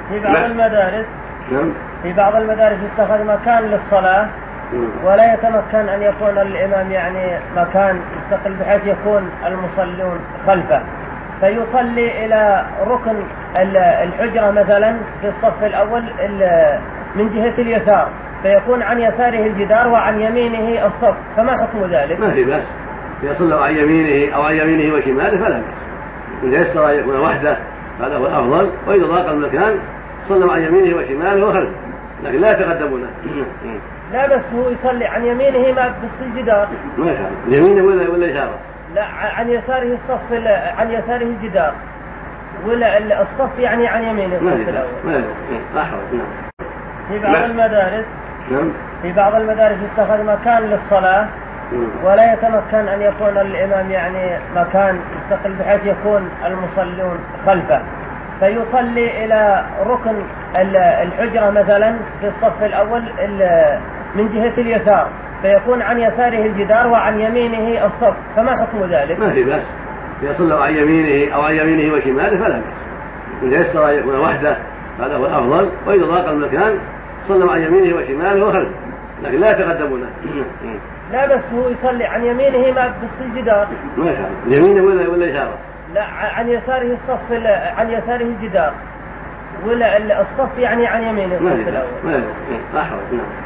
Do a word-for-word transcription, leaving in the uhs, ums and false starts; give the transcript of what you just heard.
في بعض المدارس نعم. في بعض المدارس يتخذ مكان للصلاة ولا يتمكن أن يكون الإمام يعني مكان مستقل بحيث يكون المصلون خلفه، فيصلي إلى ركن الحجرة مثلا في الصف الأول من جهة اليسار، فيكون عن يساره الجدار وعن يمينه الصف، فما حكم ذلك؟ ما في بأس، يصلي عن يمينه أو عن يمينه وشماله فلا بأس، إذا يسر أن يكون وحده هذا هو الأفضل، وإذا ضاق المكان صلوا عن يمينه وشماله وخلفه، لكن لا يتقدمونه. لا بس هو يصلي عن يمينه ما بس الجدار. ما يفعل يمينه ولا ولا يساره؟ لا عن يساره الصف، عن يساره الجدار، ولا الصف يعني عن يمينه الصف الأول. ما لا حول. في بعض المدارس نعم. في بعض المدارس يتخذ مكان للصلاة ولا يتمكن أن يكون الإمام يعني مكان مستقل بحيث يكون المصلون خلفه، فيصلي إلى ركن الحجرة مثلا في الصف الأول من جهة اليسار، فيكون عن يساره الجدار وعن يمينه الصف، فما حكم ذلك؟ ما في بأس، يصلوا عن يمينه أو عن يمينه وشماله فلا بأس، إذا يسر أن يكون وحده هذا هو الأفضل، وإذا ضاق المكان صلوا عن يمينه وشماله وخلفه، لكن لا يتقدمونه. لا بس هو يصلي عن يمينه ما بس الجدار. ما يفعل يمينه ولا ولا يساره؟ لا عن يساره الصف، عن يساره الجدار، ولا الصف يعني عن يمينه الصف الأول. ما لا حول.